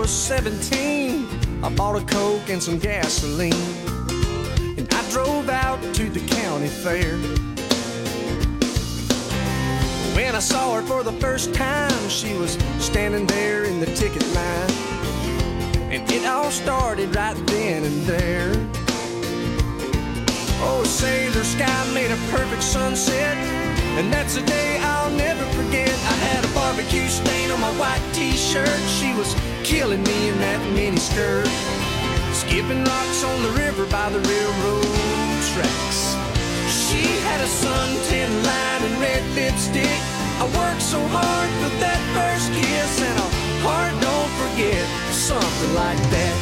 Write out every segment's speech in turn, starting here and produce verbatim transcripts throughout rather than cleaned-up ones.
was seventeen, I bought a Coke and some gasoline, and I drove out to the county fair. When I saw her for the first time, she was standing there in the ticket line, and it all started right then and there. Oh, sailor sky made a perfect sunset, and that's a day I'll never forget. I had a barbecue stain on my white t-shirt. She was killing me in that mini skirt, skipping rocks on the river by the railroad tracks. She had a suntan line and red lipstick. I worked so hard for that first kiss, and a heart don't forget, something like that.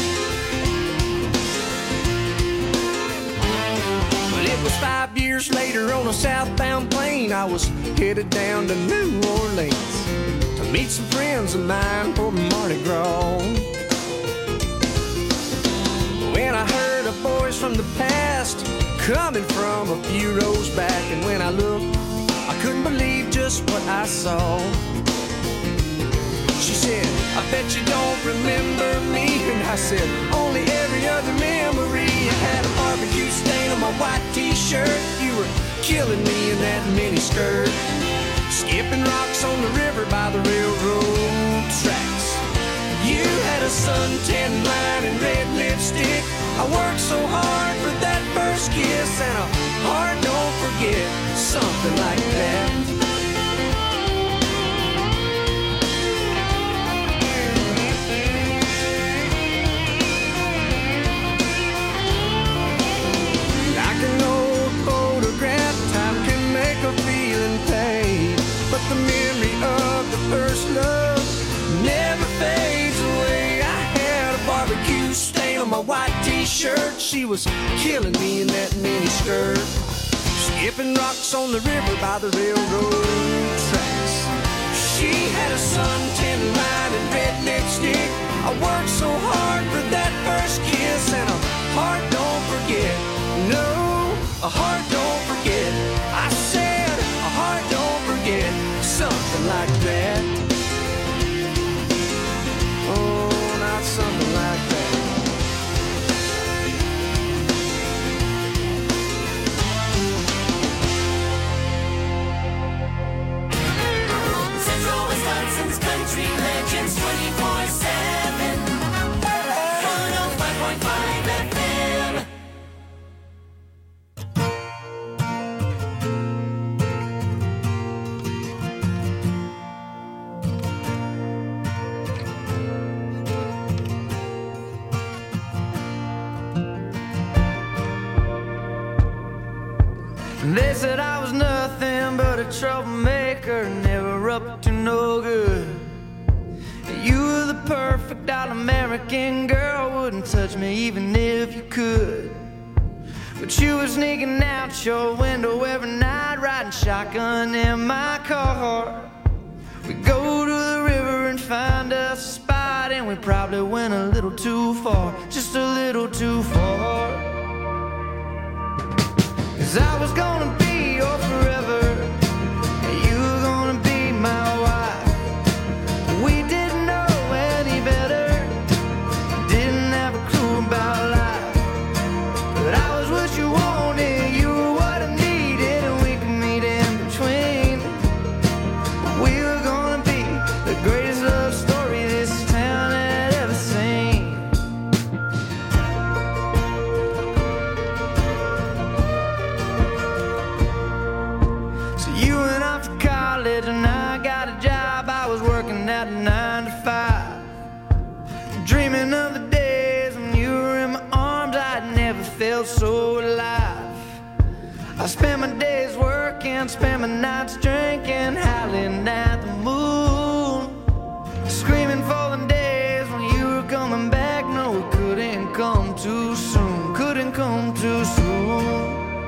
But it was five years later on a southbound plane. I was headed down to New Orleans to meet some friends of mine for Mardi Gras. When I heard a voice from the past coming from a few rows back, and when I looked, I couldn't believe just what I saw. She said, I bet you don't remember me. And I said, only every other memory. I had a barbecue stain on my white t-shirt. You were killing me in that mini skirt, skipping rocks on the river by the railroad tracks. You had a suntan line and red lipstick. I worked so hard for that first kiss, and a heart don't forget, something like that. Like an old photograph, time can make a feeling fade, but the memory of the first love never fades away. I had a barbecue stain on my white t-shirt. She was killing me in that mini skirt, skipping rocks on the river by the railroad tracks. She had a suntan line and red lipstick. I worked so hard for that first kiss, and a heart don't forget. No, a heart don't forget. I said a heart don't forget, something like that. Oh, not something like that. Wisconsin's country legends twenty-four seven. one oh five point five F M. They said I was nothing but a troublemaker, never up to no good. You were the perfect all-American girl, wouldn't touch me even if you could. But you were sneaking out your window every night, riding shotgun in my car. We go to the river and find us a spot, and we probably went a little too far, just a little too far. 'Cause I was gonna be your forever, and you were gonna be my wife. We didn't know any better, didn't have a clue about life. But I was what you wanted, you were what I needed, and we could meet in between. We were gonna be the greatest love story this town had ever seen. You went off to college and I got a job. I was working at nine to five, dreaming of the days when you were in my arms. I'd never felt so alive. I spent my days working, spent my nights drinking, howling at the moon, screaming for the days when you were coming back. No, it couldn't come too soon, couldn't come too soon.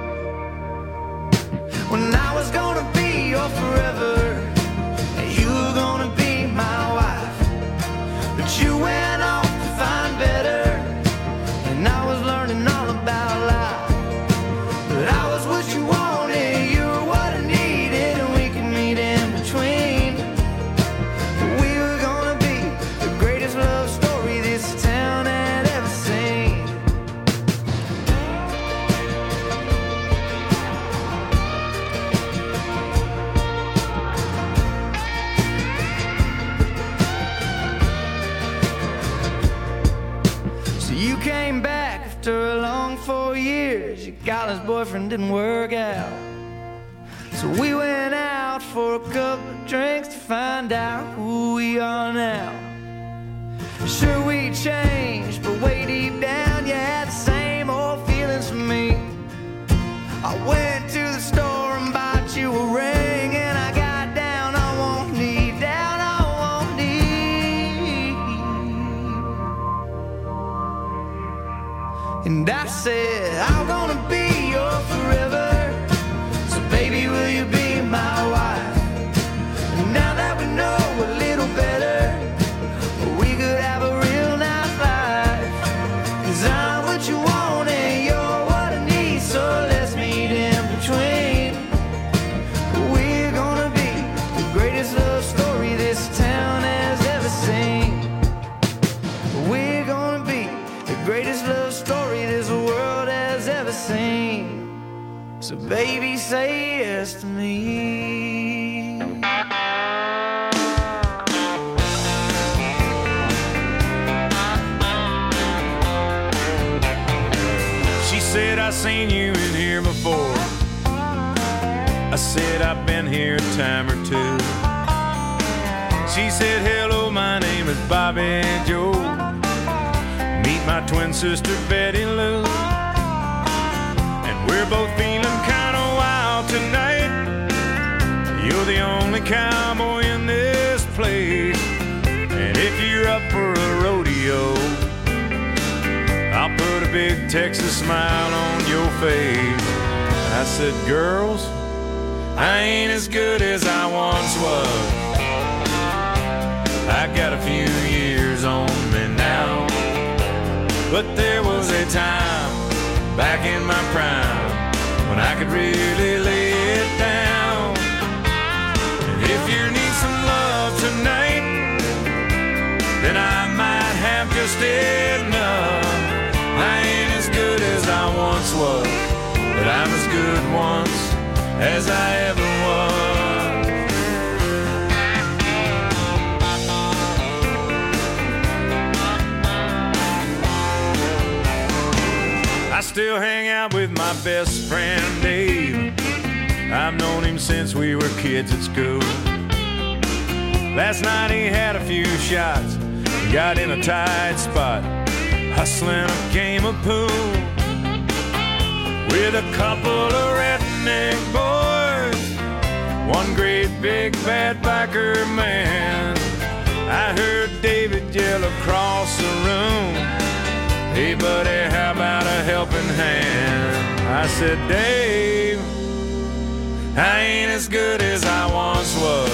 When I was gonna be your forever, and you were gonna be my wife. But you went off to find better, and I was learning all about life. But I was what you wanted, you were what I needed, and we could meet in after a long four years, your college boyfriend didn't work out. So we went out for a couple of drinks to find out who we are now. Sure, we changed, but way deep down, you had the same old feelings for me. I went to the store and bought you a ring, and I got down on one knee, down on one knee. And I said, I'm gonna be your forever. So baby, will you be my wife? And now that we know a little better, we could have a real nice life. 'Cause I'm what you want and you're what I need, so let's meet in between. We're gonna be the greatest love story this town has ever seen. We're gonna be the greatest love story this world has ever seen. So baby, say yes to me. She said, I seen you in here before. I said, I've been here a time or two. She said, hello, my name is Bobby Joe. Meet my twin sister, Betty Lou. We're both feeling kinda wild tonight. You're the only cowboy in this place, and if you're up for a rodeo, I'll put a big Texas smile on your face. I said, girls, I ain't as good as I once was. I got a few years on me now, but there was a time back in my prime when I could really lay it down. And if you need some love tonight, then I might have just enough. I ain't as good as I once was, but I'm as good once as I ever was. I still hang out with my best friend Dave. I've known him since we were kids at school. Last night he had a few shots, got in a tight spot, hustling a game of pool with a couple of redneck boys, one great big bad biker man. I heard David yell across the room, hey buddy, how about a helping hand? I said, Dave, I ain't as good as I once was.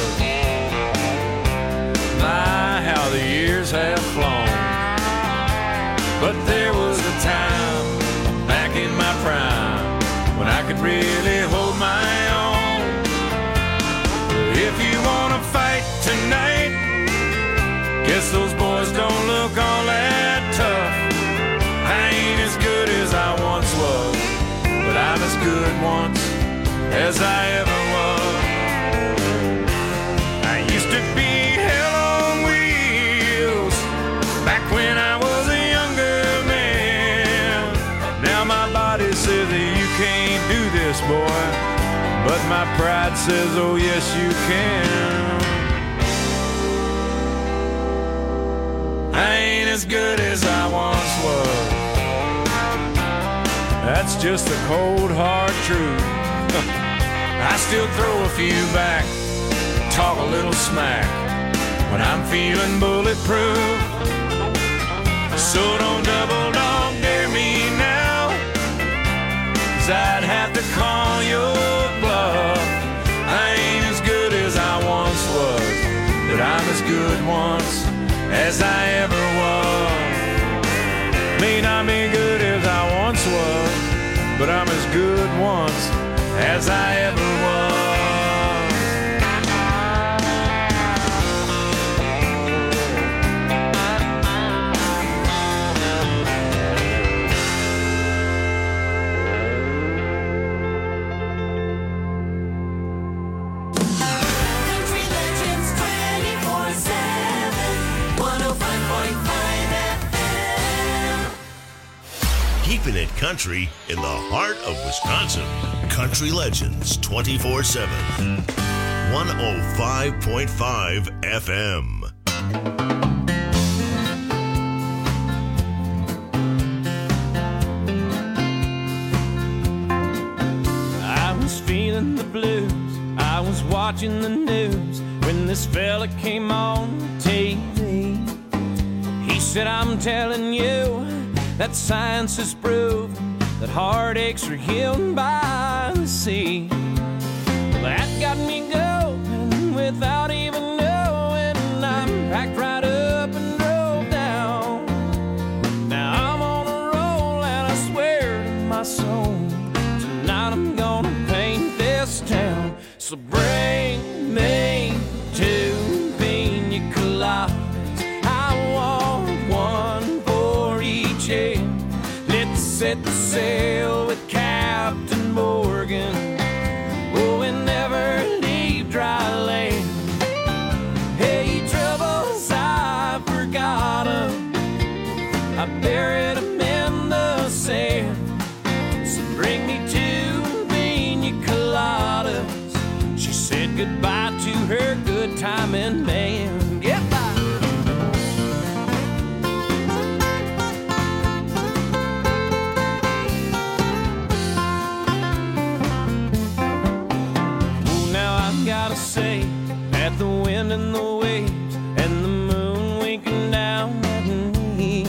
My, how the years have flown. But there was a time back in my prime when I could really hold my own. If you wanna fight tonight, guess those boys don't look all that tough. I ain't as good as I once was, but I'm as good once as I ever was. I used to be hell on wheels back when I was a younger man. Now my body says that you can't do this, boy, but my pride says, oh yes you can. I ain't as good as I once was. That's just the cold hard truth. I still throw a few back, talk a little smack when I'm feeling bulletproof. So don't double dog dare me now, 'cause I'd have to call your bluff. I ain't as good as I once was, but I'm as good once as I ever was. May not be good as I once was, but I'm as good once as I ever was. keeping it country in the heart of Wisconsin. Country Legends twenty-four seven. one oh five point five F M. I was feeling the blues, I was watching the news when this fella came on T V. He said, I'm telling you that science has proved that heartaches are healed by the sea. Well, that got me going without even knowing. I'm packed right up and drove down. Now I'm on a roll and I swear to my soul, tonight I'm gonna paint this town. So bring me two pina coladas, I want one for each head. Let's set the sail with Captain Morgan, oh, and never leave dry land. Hey, troubles, I forgot 'em, I buried 'em in the sand. So bring me two pina coladas. She said goodbye to her good timing man. Get by. Oh, now I've gotta say that the wind and the waves and the moon winking down at me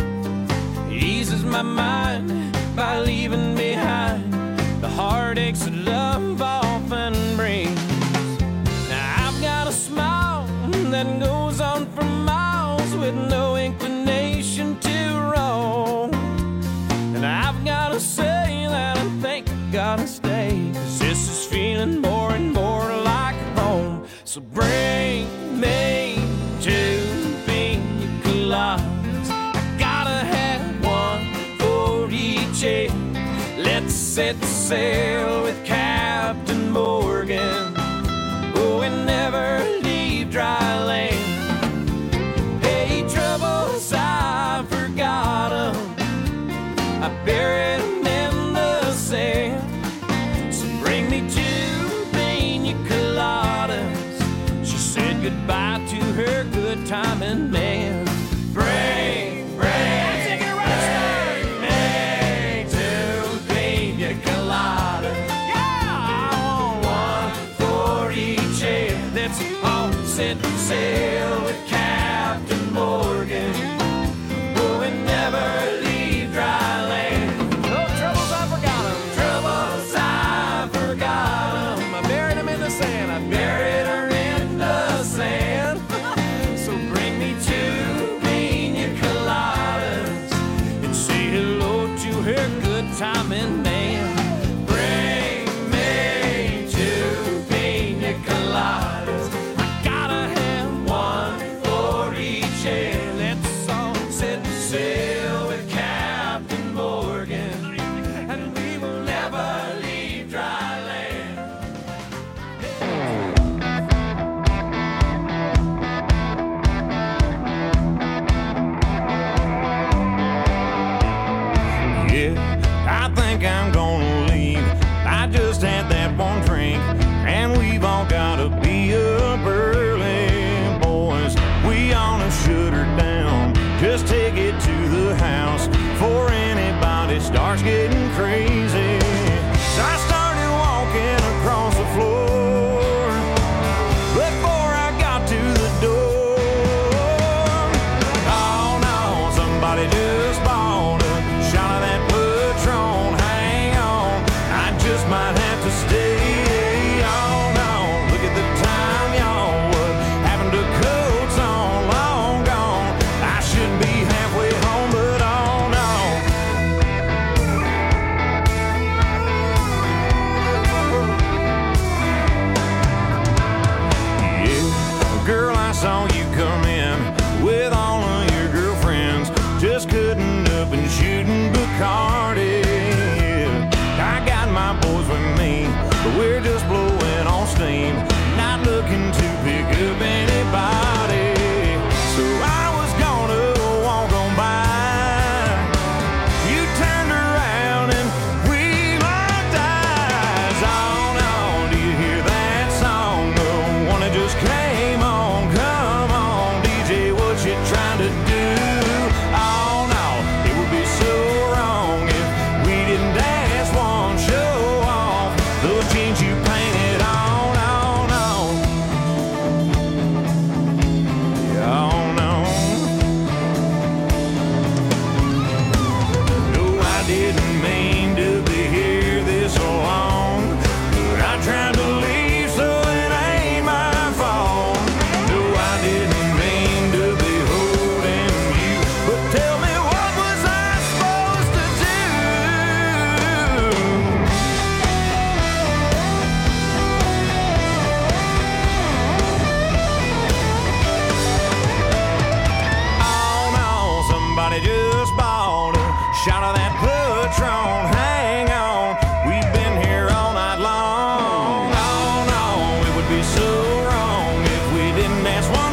eases my mind by leaving behind the heartaches that love often brings. Now I've got a smile that goes on for miles with no inclination to roam. And I've got to say that I think I gotta stay, 'cause this is feeling more and more like home. So bring me two pina coladas, I gotta have one for each head. Let's set sail with Captain Morgan, oh, and never leave dry land. Hey, troubles, I forgot 'em, I buried 'em in the sand. So bring me two pina coladas. She said goodbye to her good timing man. Bring, bring, take it right, bring two pina coladas. Yeah, I want one for each head. Let's all set sail with Captain Morgan, oh, and never leave dry land. No troubles, I forgot 'em. Troubles, I forgot 'em. I buried 'em in the sand. I buried her in the sand. So bring me two pina coladas and say hello to her good timing man. Bring me two pina coladas, I gotta have one for each head. Let's all set sail with Captain Morgan, and we will never leave dry land. Yeah, I think I'm gonna leave. I just had that one drink, and we've all gotta be up early, boys. We ought to shut her down. Just take it to the house before anybody starts getting crazy. So I started walking across the floor before I got to the door. Oh no, somebody just bought a shot of that Patron. Hang on, I just might have to stay. Oh no, look at the time, y'all. What happened to coats on? Long gone. I should be halfway home, but oh no. Yeah, girl, I saw you come in with all of your girlfriends, just cutting up and shooting Bacardi. Yeah, I got my boys with me, but we're just blowing on steam, not looking to pick up anybody. So I was gonna walk on by. You turned around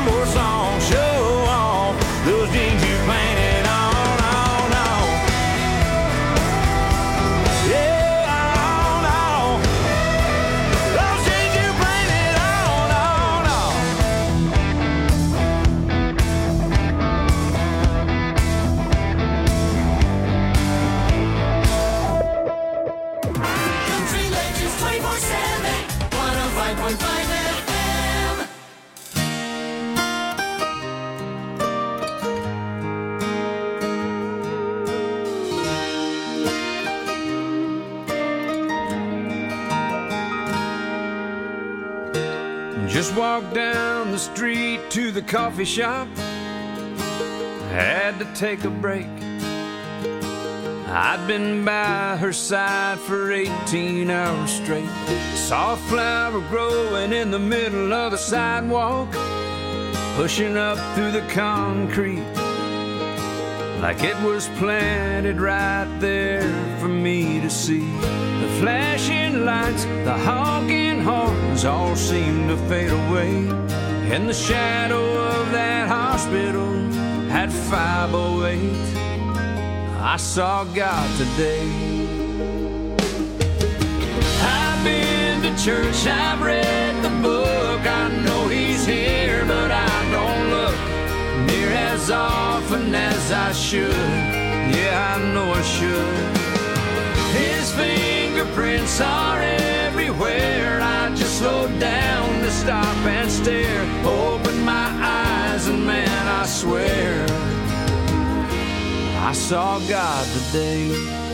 more song. Show off those jeans you planted on, on, on. Yeah, on, on. Those jeans you planted on, on, on. Country Legends twenty-four seven, one oh five point five F M. Just walked down the street to the coffee shop. Had to take a break. I'd been by her side for eighteen hours straight. Saw a flower growing in the middle of the sidewalk, pushing up through the concrete like it was planted right there for me to see. The flashing lights, the honking horns all seemed to fade away, and the shadow of that hospital had five oh eight. I saw God today. I've been to church, I've read the book, I know He's here, but I don't look near as often as I should. Yeah, I know I should. His fingerprints are everywhere. I just slowed down to stop and stare. Open my eyes and man, I swear I saw God today.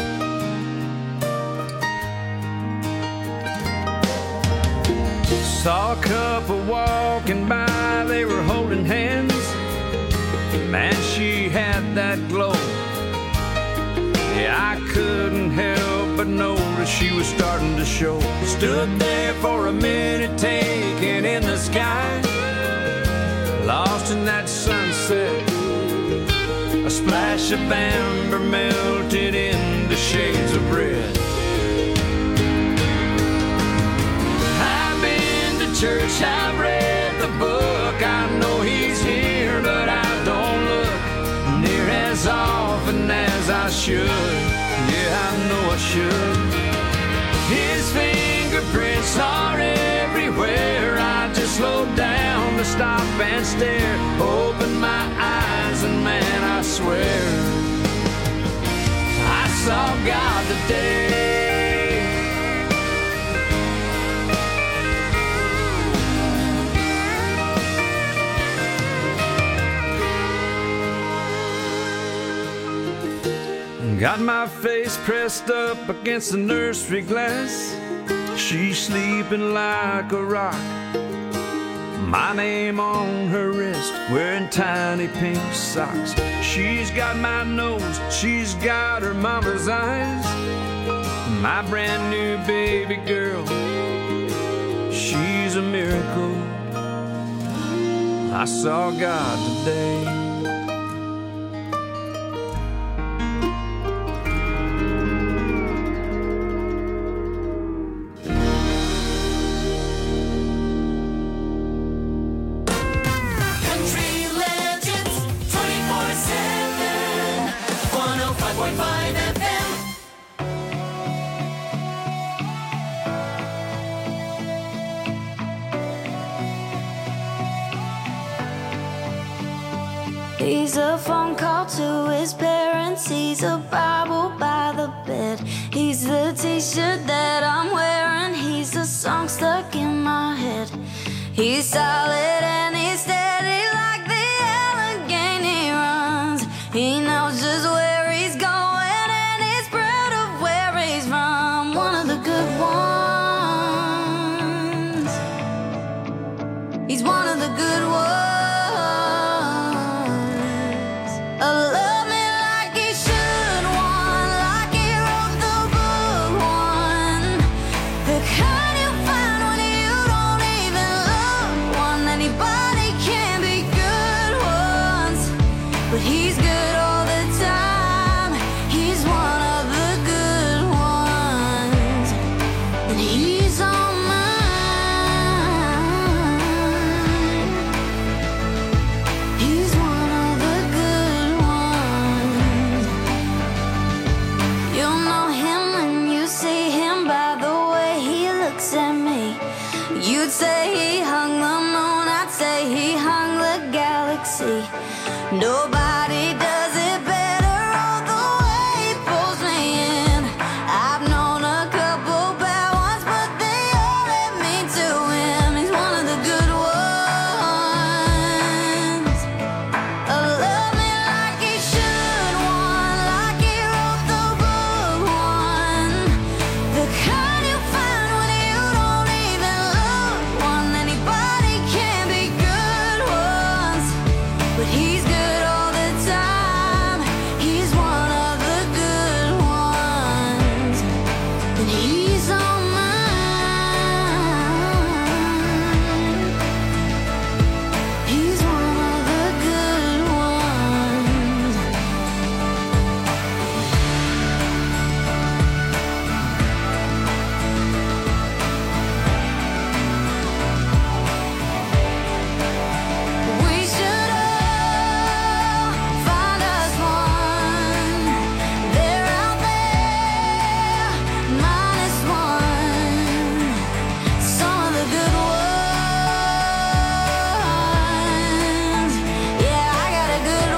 Saw a couple walking by, they were holding hands. Man, she had that glow. Yeah, I couldn't help but notice she was starting to show. Stood there for a minute, taking in the sky, lost in that sunset. A splash of amber melted into shades of red. I've been to church, I've read the book, I know He's here, but I don't look near as often as I should. Yeah, I know I should. His fingerprints are everywhere. I just slowed down to stop and stare. Open my eyes and man, I swear I saw God today. Got my face pressed up against the nursery glass. She's sleeping like a rock. My name on her wrist, wearing tiny pink socks. She's got my nose, she's got her mama's eyes. My brand new baby girl, she's a miracle. I saw God today. He's a phone call to his parents. He's a Bible by the bed. He's the t-shirt that I'm wearing. He's a song stuck in my head. He's solid and he's steady like the Allegheny runs. He knows just where he's going and he's proud of where he's from. One of the good ones. He's one of the good ones. Anybody can Atlantic Sea. Nobody does it better, all the way he pulls me in. I've known a couple bad ones, but they all led me to him. He's one of the good ones. Oh, love me like he should, one like he wrote the book, one. The kind you find when you don't even look, one. Anybody can be good ones, but he's good all the time. He's one of the good ones, and he's on mine. He's one of the good ones. We should all find us one. They're out there, minus one. Some of the good ones. Yeah, I got a good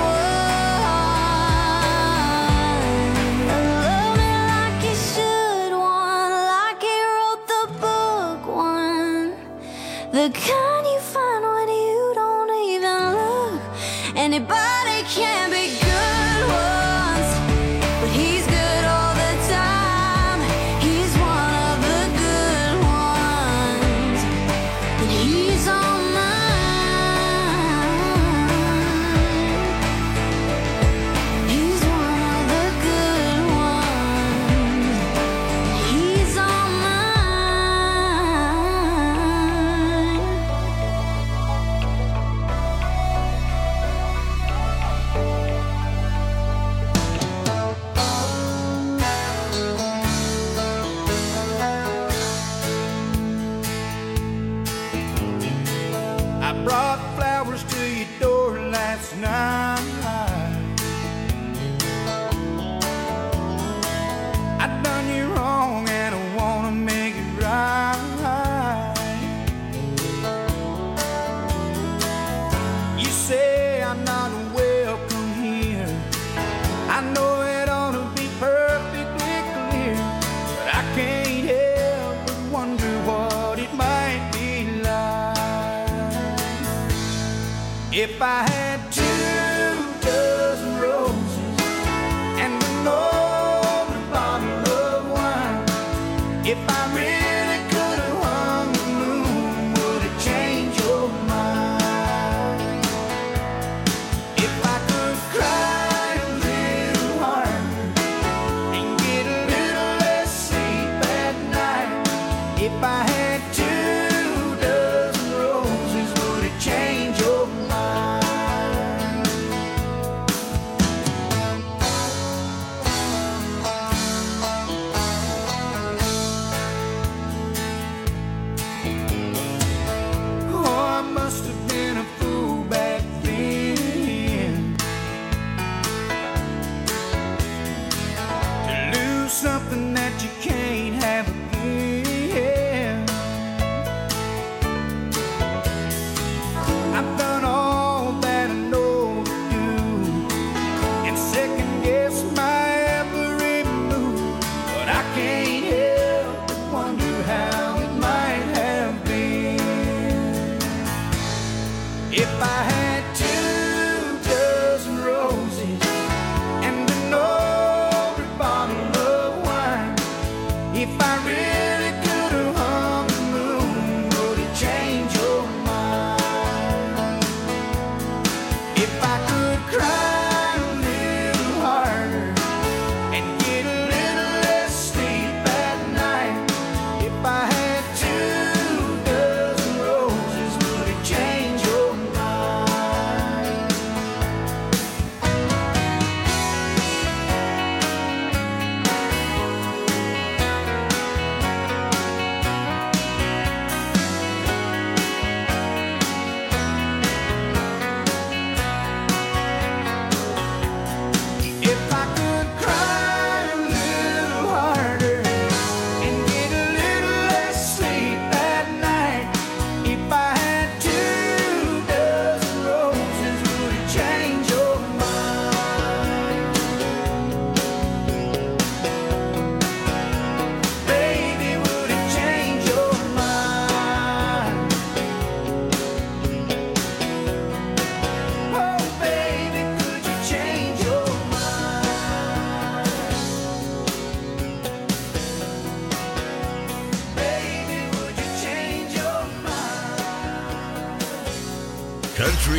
one. Love me like he should, one like he wrote the book, one. The kind you find when you don't even look. Anybody can be good ones, but he's good all the time. He's one of the good ones, and he's on mine. He's one of the good ones. He's on mine. I brought flowers to your door last night. I done you wrong and I wanna make it right. You say I'm not welcome here. I know it ought to be perfectly clear, but I can't help but wonder what it might be like if I had two dozen roses and an open bottle of wine. If I really could have hung the moon, would it change your mind? If I could cry a little harder and get a little less sleep at night. If I had two dozen roses, would it change your mind?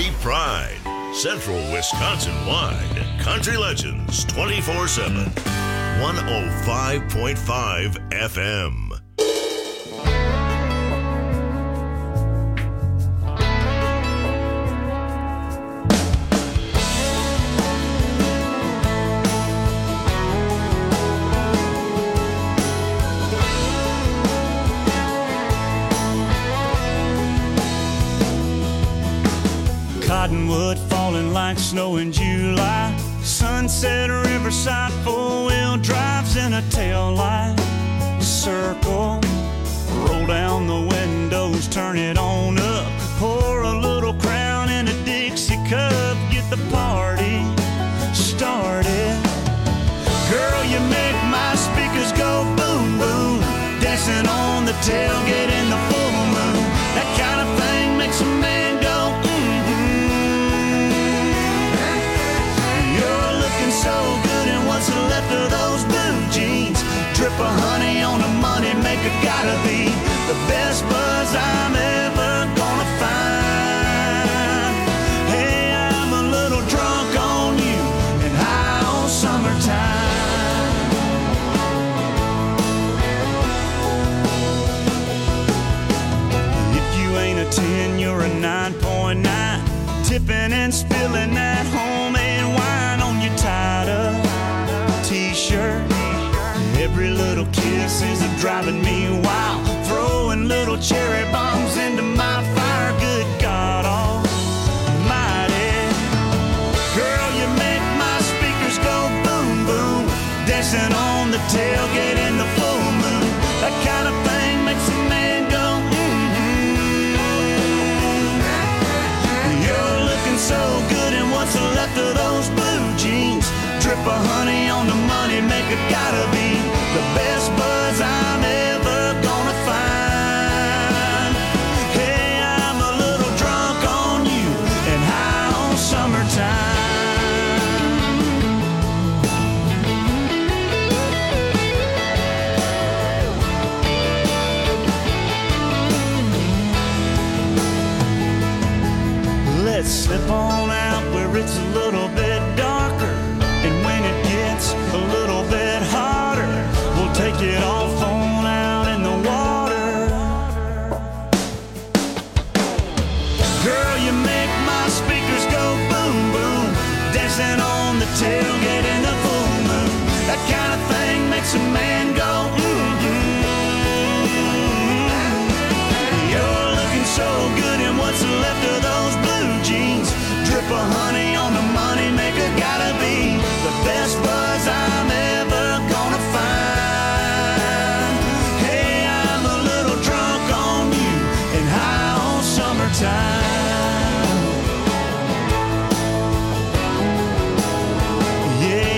Country Pride. Central Wisconsin-wide. Country Legends twenty-four seven. one oh five point five F M. Cottonwood falling like snow in July. Sunset Riverside, four-wheel drives in a tail light. Circle, roll down the windows, turn it on up. Pour a little Crown in a Dixie cup, get the party started. Girl, you make my speakers go boom, boom. Dancing on the tailgate in the full moon. That kind of thing makes a man go so good, and what's left of those blue jeans? Drip of honey on the money maker, gotta be the best buzz I'm ever gonna find. Hey, I'm a little drunk on you and high on summertime. If you ain't a ten, you're a nine point nine. Tipping and spilling that homemade wine on your tied up t-shirt. Every little kiss is a driving me wild. Throwing little cherry bombs into my fire. Good God almighty. Girl, you make my speakers go boom, boom. Dancing on the tailgate in the full moon. That kind of thing makes a man go so good, and what's left of those blue jeans? Drip of honey on the money maker, gotta be the best buzz I'm ever gonna find. Hey, I'm a little drunk on you and high on summertime. Let's slip on out where it's a little bit darker, and when it gets a little bit hotter, we'll take it off on out in the water. Girl, you make my speakers go boom, boom. Dancing on the tailgate in the full moon. That kind of thing makes a man go mm-hmm. You're looking so good, and what's left of those blue jeans? Drip of honey on the money maker, gotta be the best buzz I'm ever gonna find. Hey, I'm a little drunk on you and high on summertime. Yeah.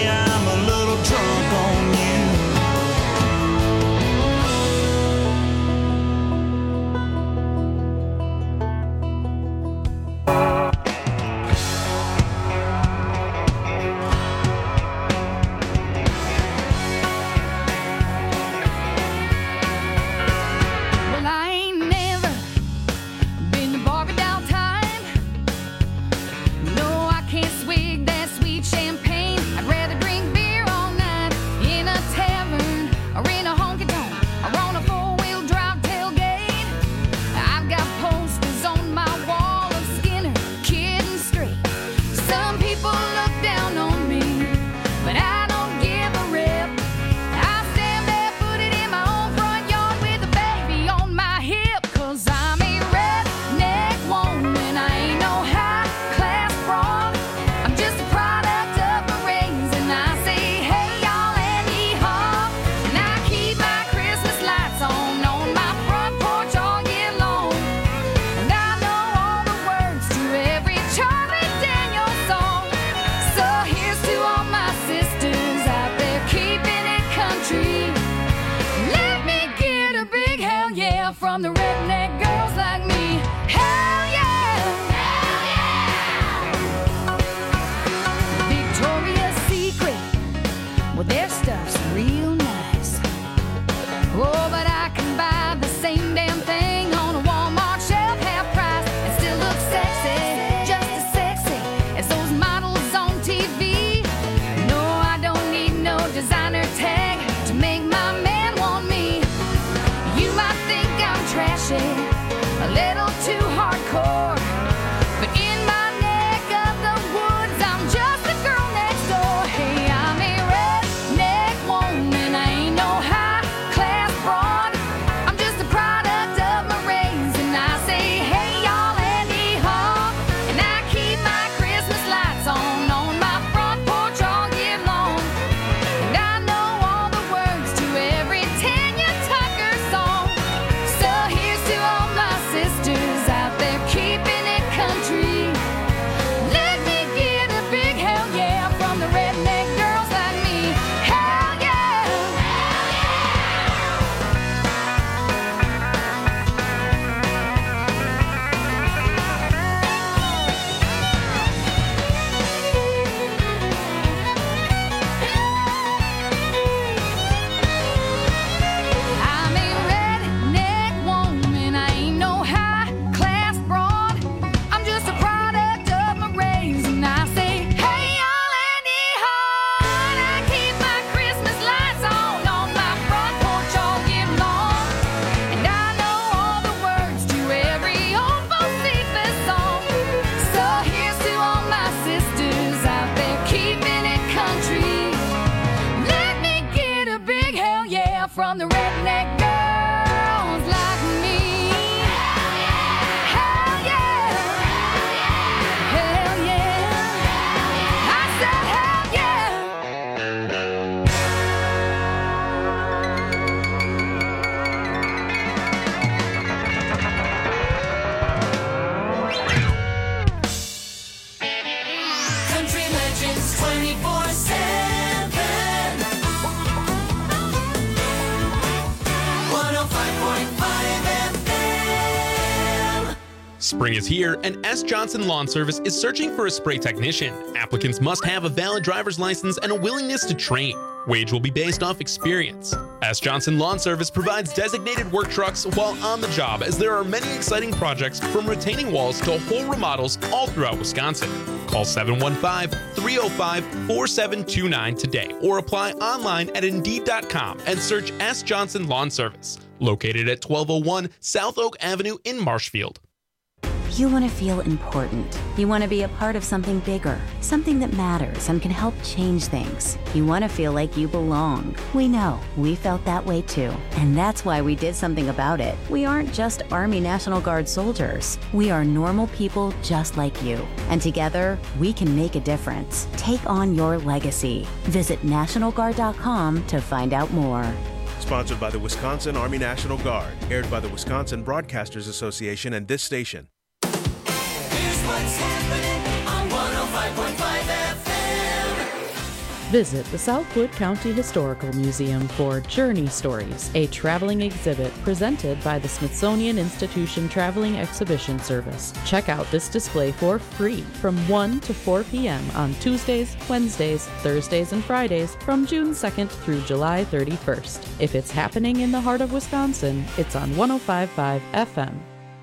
Spring is here, and S. Johnson Lawn Service is searching for a spray technician. Applicants must have a valid driver's license and a willingness to train. Wage will be based off experience. S. Johnson Lawn Service provides designated work trucks while on the job, as there are many exciting projects from retaining walls to whole remodels all throughout Wisconsin. Call seven one five, three oh five, four seven two nine today or apply online at Indeed dot com and search S. Johnson Lawn Service, located at twelve oh one South Oak Avenue in Marshfield. You want to feel important. You want to be a part of something bigger, something that matters and can help change things. You want to feel like you belong. We know. We felt that way too. And that's why we did something about it. We aren't just Army National Guard soldiers. We are normal people just like you. And together, we can make a difference. Take on your legacy. Visit National Guard dot com to find out more. Sponsored by the Wisconsin Army National Guard. Aired by the Wisconsin Broadcasters Association and this station. What's happening on one oh five point five F M? Visit the Southwood County Historical Museum for Journey Stories, a traveling exhibit presented by the Smithsonian Institution Traveling Exhibition Service. Check out this display for free from one to four p.m. on Tuesdays, Wednesdays, Thursdays, and Fridays from June second through July thirty-first. If it's happening in the heart of Wisconsin, it's on one oh five point five F M.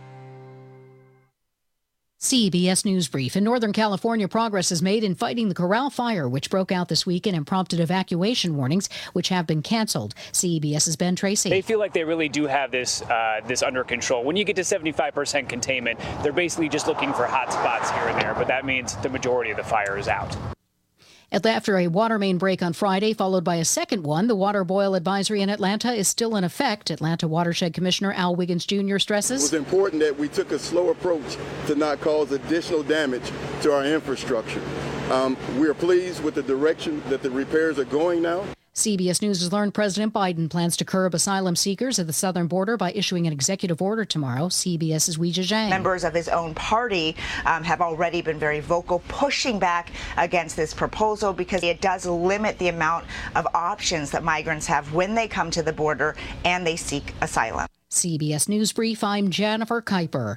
C B S News Brief. In Northern California, progress is made in fighting the Corral Fire, which broke out this weekend and prompted evacuation warnings, which have been canceled. CBS's Ben Tracy. They feel like they really do have this uh, this under control. When you get to seventy-five percent containment, they're basically just looking for hot spots here and there, but that means the majority of the fire is out. After a water main break on Friday, followed by a second one, the water boil advisory in Atlanta is still in effect. Atlanta Watershed Commissioner Al Wiggins Junior stresses it was important that we took a slow approach to not cause additional damage to our infrastructure. Um, we are pleased with the direction that the repairs are going now. C B S News has learned President Biden plans to curb asylum seekers at the southern border by issuing an executive order tomorrow. CBS's Weijia Zhang. Members of his own party um, have already been very vocal, pushing back against this proposal because it does limit the amount of options that migrants have when they come to the border and they seek asylum. C B S News Brief, I'm Jennifer Kuiper.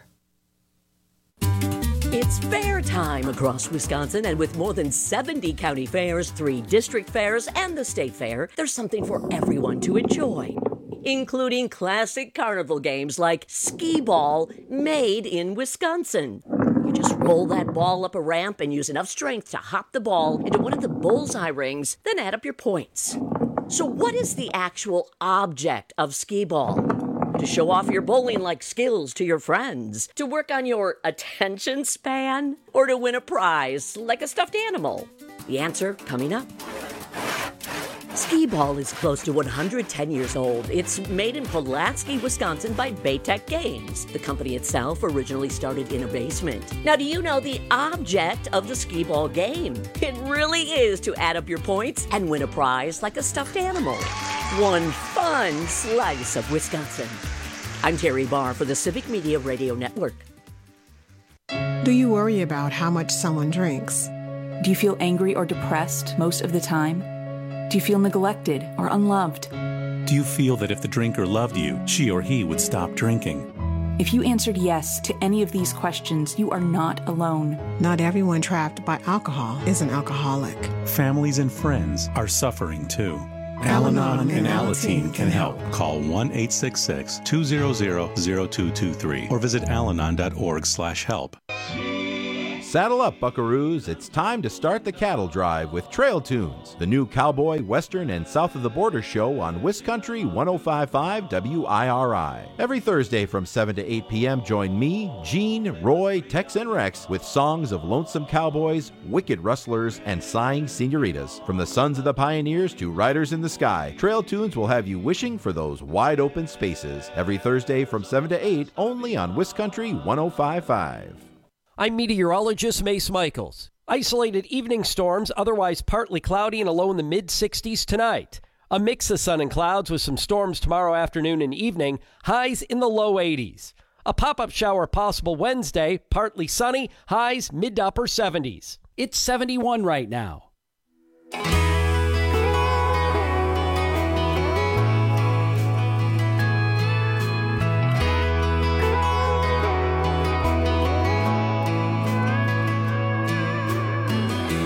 It's fair time across Wisconsin, and with more than seventy county fairs, three district fairs, and the state fair, there's something for everyone to enjoy, including classic carnival games like skee ball, made in Wisconsin. You just roll that ball up a ramp and use enough strength to hop the ball into one of the bullseye rings, then add up your points. So what is the actual object of skee ball? To show off your bowling-like skills to your friends, to work on your attention span, or to win a prize like a stuffed animal? The answer coming up. Skee ball is close to one hundred ten years old. It's made in Pulaski, Wisconsin by Baytech Games. The company itself originally started in a basement. Now, do you know the object of the skee ball game? It really is to add up your points and win a prize like a stuffed animal. One fun slice of Wisconsin. I'm Terry Barr for the Civic Media Radio Network. Do you worry about how much someone drinks? Do you feel angry or depressed most of the time? Do you feel neglected or unloved? Do you feel that if the drinker loved you, she or he would stop drinking? If you answered yes to any of these questions, you are not alone. Not everyone trapped by alcohol is an alcoholic. Families and friends are suffering too. Al-Anon and Alateen can help. Call one eight six six, two hundred, zero two two three or visit alanon dot org slash help. Saddle up, buckaroos. It's time to start the cattle drive with Trail Tunes, the new cowboy, western, and south of the border show on Wiscountry one oh five point five W I R I. Every Thursday from seven to eight p.m., join me, Gene, Roy, Tex, and Rex with songs of lonesome cowboys, wicked rustlers, and sighing senoritas. From the sons of the pioneers to riders in the sky, Trail Tunes will have you wishing for those wide open spaces. Every Thursday from seven to eight, only on Wiscountry one oh five point five. I'm meteorologist Mace Michaels. Isolated evening storms, otherwise partly cloudy and a low in the mid sixties tonight. A mix of sun and clouds with some storms tomorrow afternoon and evening, highs in the low eighties. A pop-up shower possible Wednesday, partly sunny, highs mid to upper seventies. It's seventy-one right now.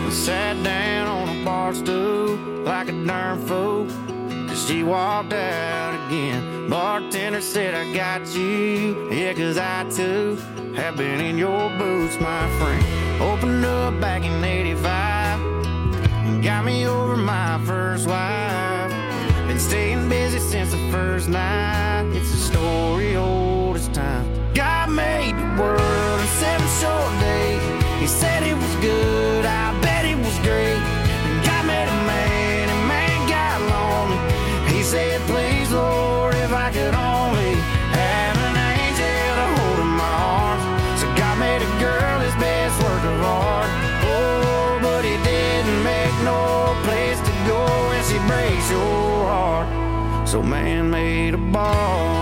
and sat down on a bar stool like a darn fool. Cause she walked out again. Bartender said, I got you. Yeah, cause I too have been in your boots, my friend. Opened up back in eighty-five and got me over my first wife. Been staying busy since the first night. It's a story old as time. God made the world in seven short days. He said it was good, I bet it was great. And God made a man, and man got lonely. He said, please, Lord, if I could only have an angel to hold in my arms. So God made a girl his best work of art. Oh, but he didn't make no place to go when she breaks your heart. So man made a ball.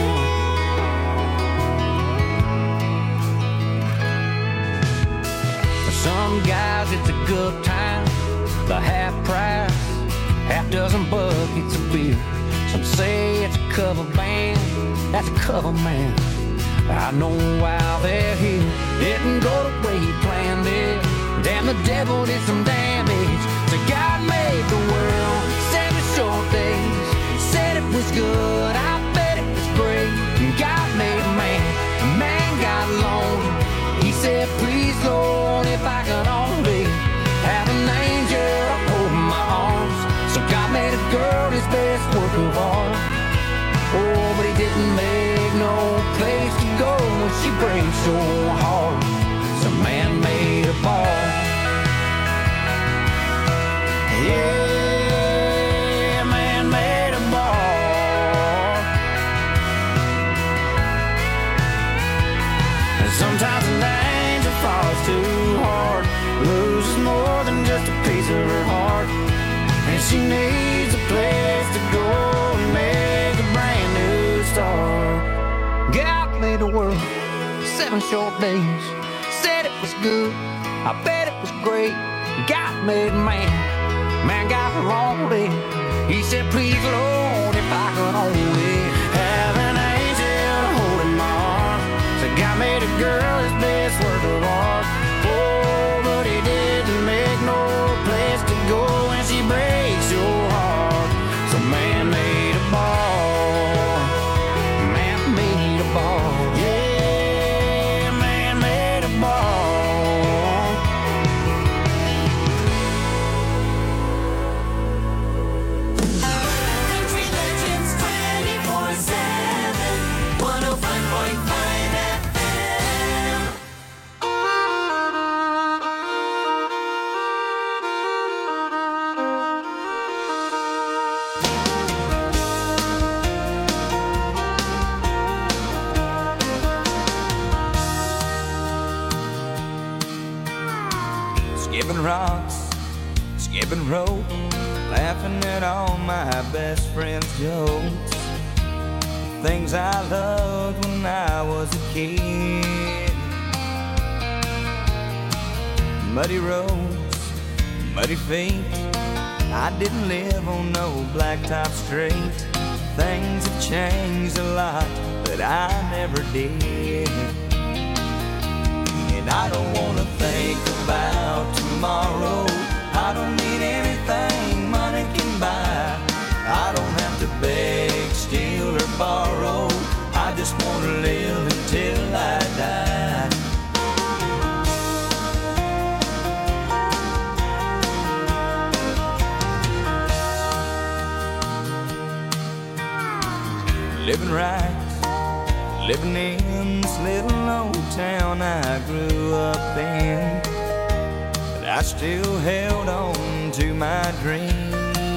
For some guys it's a good time, the half price, half dozen buckets of beer. Some say it's a cover band, that's a cover man. I know why they're here. Didn't go the way he planned it. Damn, the devil did some damage. So God made the world seven short days. Said it was good, I bet it was great. God made a man, a man got lonely. He said, please, Lord, if I could only have an angel hold my arms. So God made a girl his best work of art. Oh, but he didn't make no place to go when she breaks so hard. So man made a ball. Yeah, man made a ball. And sometimes an angel falls too hard, loses more than just a piece of her heart. And she needs a place to go and make a brand new start. God made the world seven short days. Said it was good, I bet it was great. God made man, man got lonely. He said, please, Lord, if I could only have an angel holding my arm. So God made a girl his best work of art. Oh, but he didn't make no place to go when she breaks your heart. So man made a ball. Man made a ball. Yeah, man made a ball. Country Legends twenty-four seven, one oh five point five F M. Skipping rocks, skipping rope, laughing at all my best friends' jokes. Things I loved when I was a kid. Muddy roads, muddy feet. I didn't live on no blacktop street. Things have changed a lot, but I never did. And I don't wanna think about tomorrow. I don't need anything money can buy. I don't have to beg, steal, or borrow. I just wanna live until I die. Living right, living in this little old town I grew up in, but I still held on to my dreams.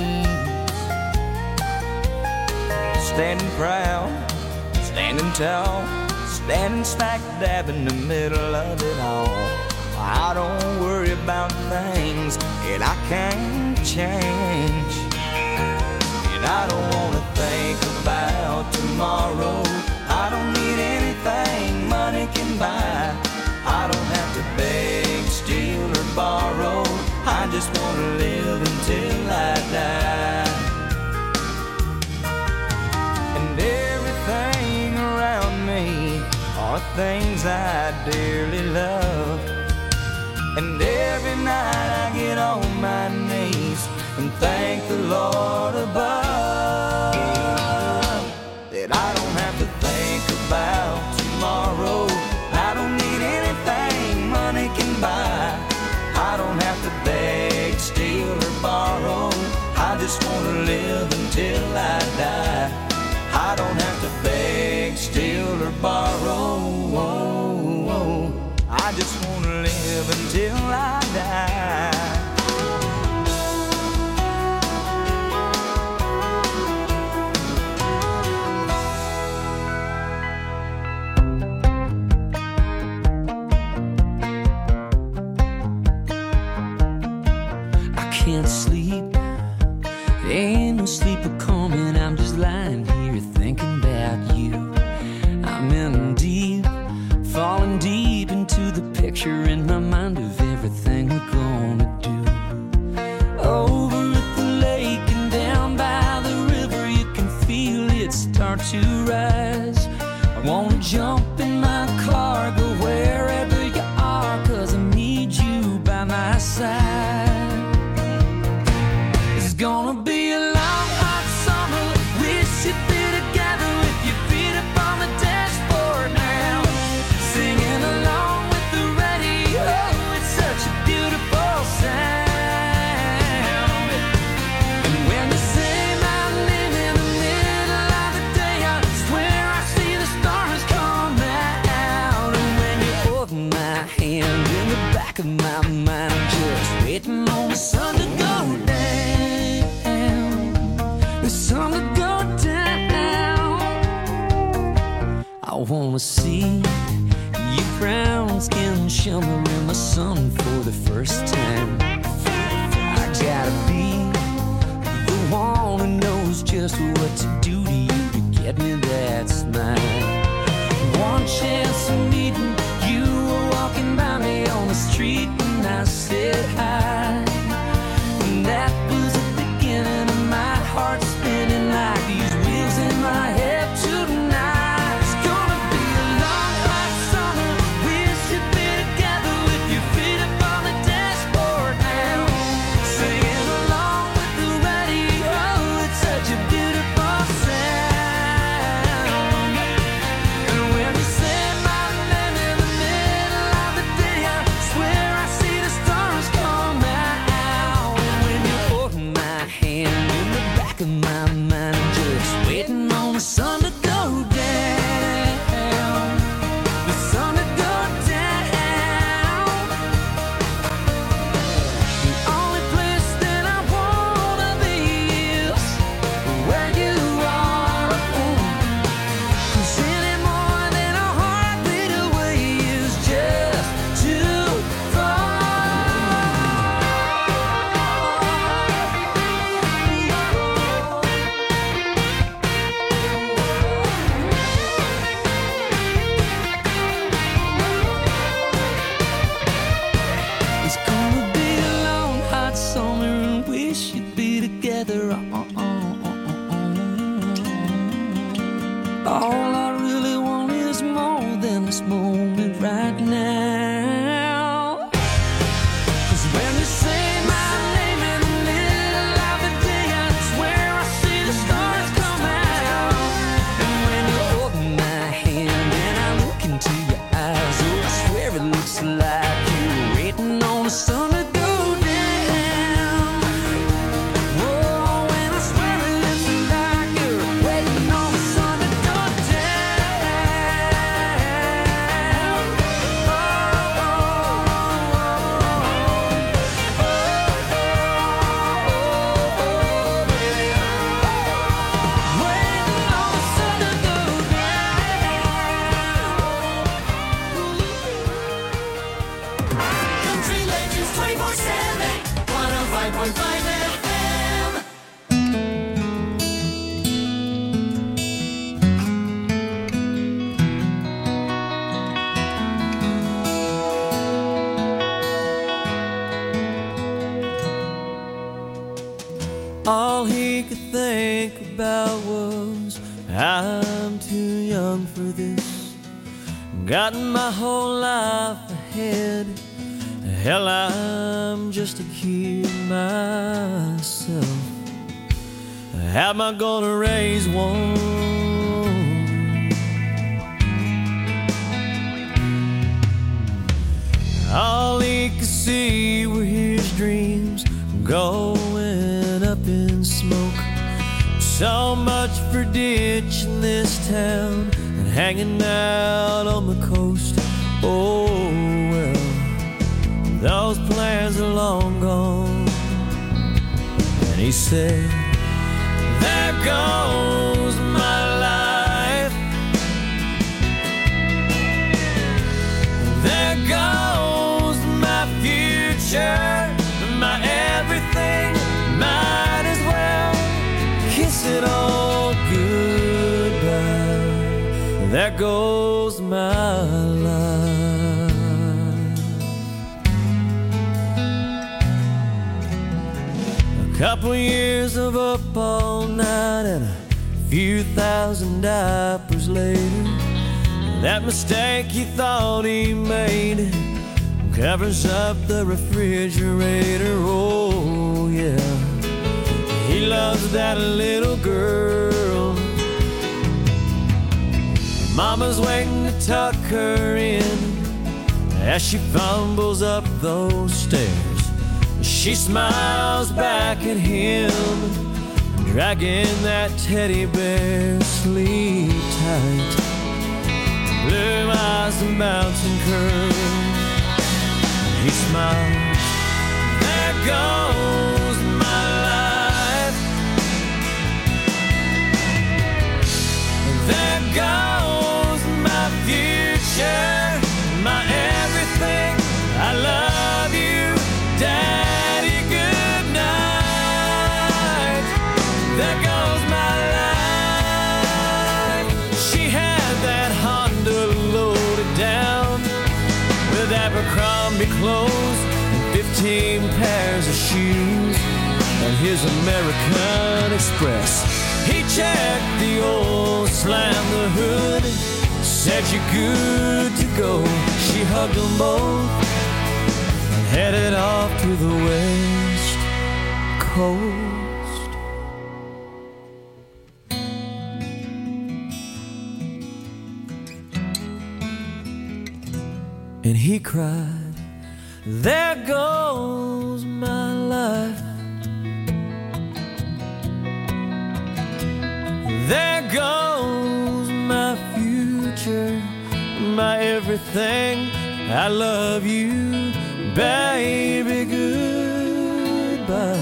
Standing proud, standing tall, standing smack dab in the middle of it all. I don't worry about things that I can't change. And I don't wanna think about tomorrow. I don't need anything money can buy. I don't have to beg, steal, or borrow. I just wanna live until I die. And everything around me are things I dearly love. And every night I get on my knees and thank the Lord above that I don't have to think about tomorrow. I don't need anything money can buy. I don't have to beg, steal, or borrow. I just want to live until I die. I don't have to beg, steal, or borrow. I just want to live until I die. Can't sleep, ain't no sleep coming. I'm just lying here thinking about you. I'm in deep, falling deep into the picture in my mind of everything we're gonna do. Over at the lake and down by the river, you can feel it start to rise. I wanna jump in my car, go wherever you are, 'cause I need you by my side. It's gonna be a long, hot summer. We should be together with your feet up on the dashboard now, singing along with the radio. It's such a beautiful sound. And when you say my name in the middle of the day, I swear I see the stars come out. And when you hold my hand in the back of my mind, I'm just waiting on the sun to go down. The sun to go down. I wanna see your brown skin shimmer in the sun for the first time. I gotta be the one who knows just what to do to you to get me that smile. One chance of meeting you were walking by me on the street and I said hi. And that was the beginning of my heart spinning like these wheels in my head tonight. It's gonna be a long, hot summer. We should be together with your feet up on the dashboard now, singing along with the radio. It's such a beautiful sound. And when you say my name in the middle of the day, I swear I see the stars come out. And when you hold my hand in the back of my mind, I'm just waiting on the sun to go down. The sun to go down. The only place that I wanna be is where you are. 'Cause any more than a heartbeat away is just too far. It's gonna be a long, hot summer and we should be together. All I really want is more than this moment right now. 'Cause when you say my name in the middle of the day, I swear I see the stars come out. And when you hold my hand and I look into your eyes, oh, I swear it looks like you're waiting on the sun to go down. Whoa, and I swear it looks like you're waiting on the sun to go down. Oh, oh, waiting on the sun to go Country Legends twenty-four seven, one oh five point five F M. All he could think about was, I'm too young for this. Got my whole life ahead. Hell, I'm just a kid myself. How am I gonna raise one? All he could see were his dreams going up in smoke. So much for ditching this town and hanging out on the coast. Oh well, those plans are long gone. And he said, there goes my life. There goes my future, my everything. Might as well kiss it all goodbye. There goes my life. A couple years of up all night and a few thousand diapers later, that mistake he thought he made covers up the refrigerator. Oh yeah, he loves that little girl. Mama's waiting to tuck her in as she fumbles up those stairs. She smiles back at him, dragging that teddy bear. Sleep tight, blue eyes and mountain curls. He smiles, there goes my life. There goes my future, my everything. I love you, Daddy, good night. There goes my life. She had that Honda loaded down with Abercrombie clothes and fifteen pairs of shoes and his American Express. He checked the oil, slammed the hood, said you're good to go. She hugged them both and headed off to the West Coast. And he cried, there goes my life. There goes my future, my everything. I love you, baby, goodbye.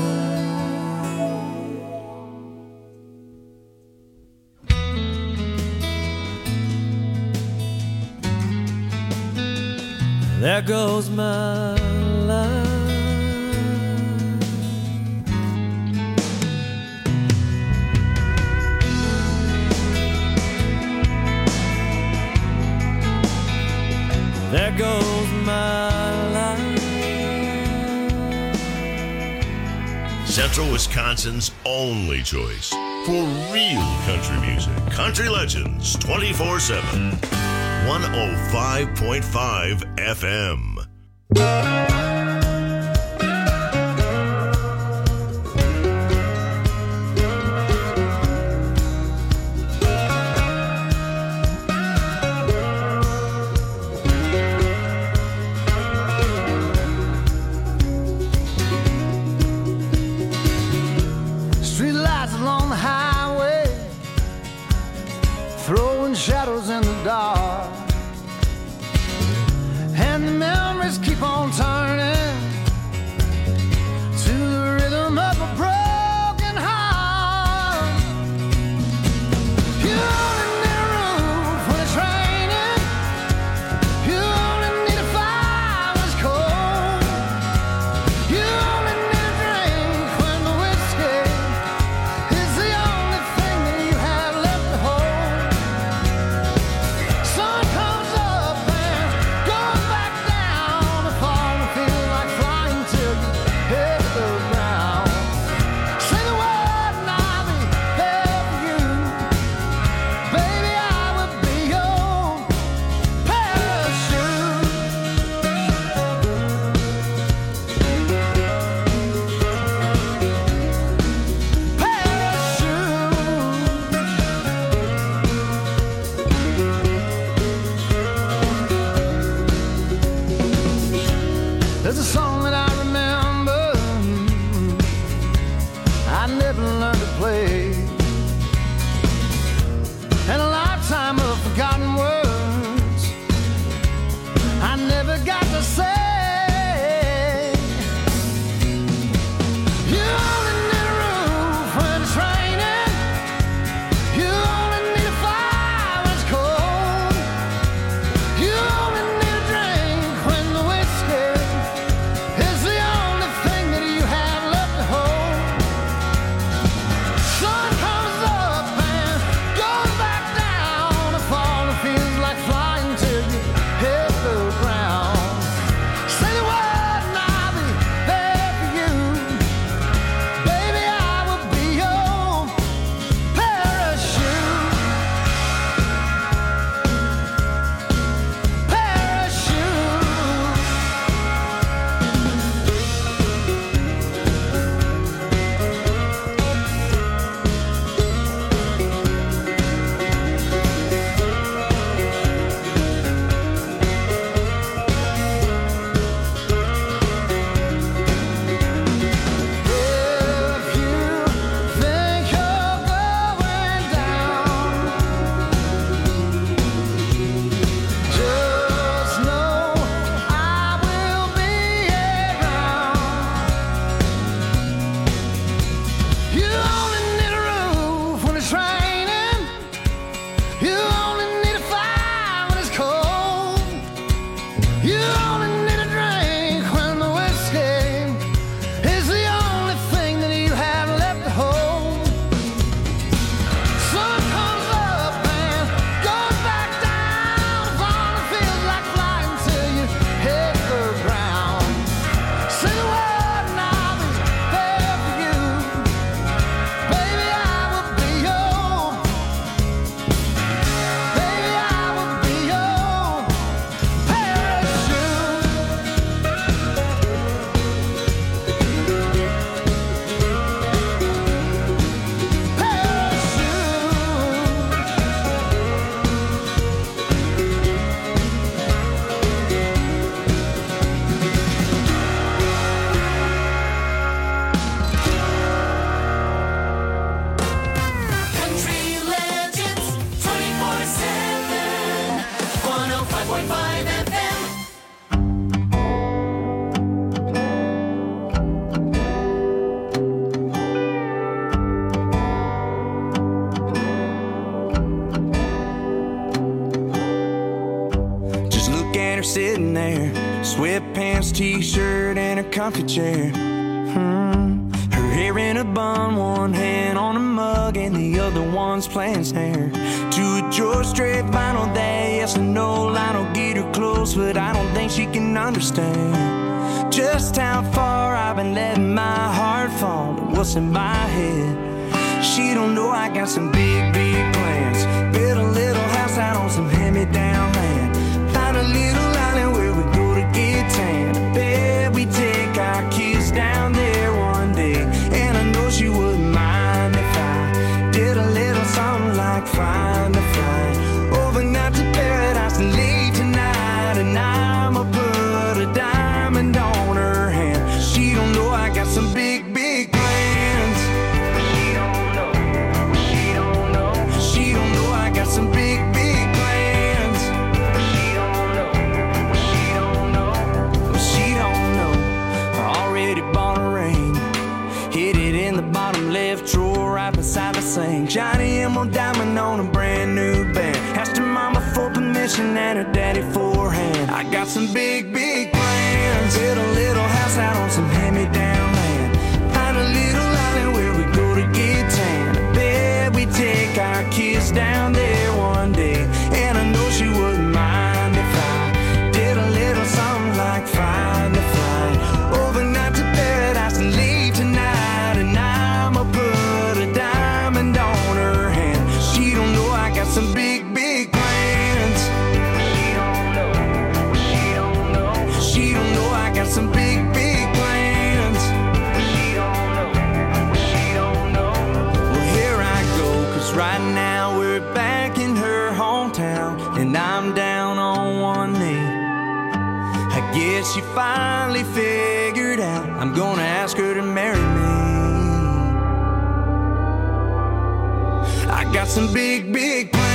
There goes my life. There goes my life. Central Wisconsin's only choice for real country music. Country Legends twenty-four seven. one oh five point five F M. Streetlights along the highway, throwing shadows in the dark. And the memories keep on turning. comfy chair. Hmm. Her hair in a bun, one hand on a mug, and the other one's playing snare. To a George Strait vinyl that yes or no line will get her close, but I don't think she can understand just how far I've been letting my heart fall and what's in my head. She don't know I got some big, big plans. Build a little house out on some hand-me-down land. Find a little island where we go to get tan. I bet we take our kids down there one day. And I know she wouldn't mind if I did a little something like Find a Flight. Overnight to paradise and late tonight. And I'ma put a diamond on her hand. She don't know I got some big, big plans. She don't know. She don't know. She don't know I got some big, big plans. She don't know. She don't know. She don't know. I already bought a ring. Hid it in the bottom left drawer right beside the sink. Johnny Emerald diamond on a brand new band. Asked her mama for permission and her daddy for a hand. I got some big, big plans. Build a little house out on some hand-me-down land. Find a little island where we go to get tan. I bet we take our kids down there one day. And I know she wouldn't mind if I did a little something like Find a Flight. Overnight to paradise and late tonight. And I'ma put a diamond on her hand. She don't know I got some big, big plans. She don't know. She don't know. She don't know I got some big, big plans. She don't know. She don't know. Well, here I go, cause right now we're back in her hometown. And I'm down on one knee. I guess she finally figured out I'm gonna ask her to marry me. I got some big, big plans.